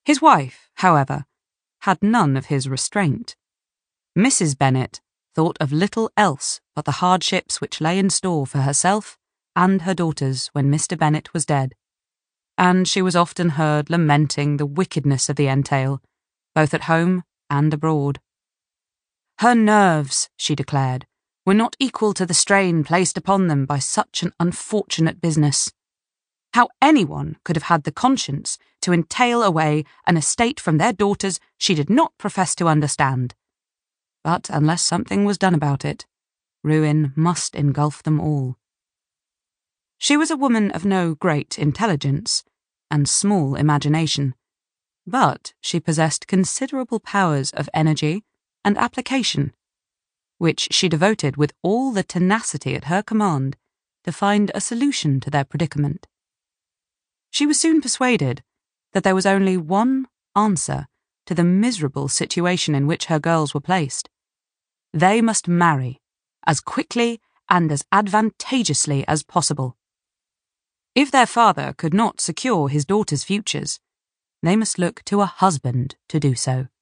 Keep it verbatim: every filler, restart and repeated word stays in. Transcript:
His wife, however, had none of his restraint. Missus Bennet thought of little else but the hardships which lay in store for herself and her daughters when Mister Bennet was dead, and she was often heard lamenting the wickedness of the entail, both at home and abroad. Her nerves, she declared, were not equal to the strain placed upon them by such an unfortunate business. How anyone could have had the conscience to entail away an estate from their daughters she did not profess to understand. But unless something was done about it, ruin must engulf them all. She was a woman of no great intelligence and small imagination, but she possessed considerable powers of energy and application, which she devoted with all the tenacity at her command to find a solution to their predicament. She was soon persuaded that there was only one answer to the miserable situation in which her girls were placed. They must marry as quickly and as advantageously as possible. If their father could not secure his daughters' futures, they must look to a husband to do so.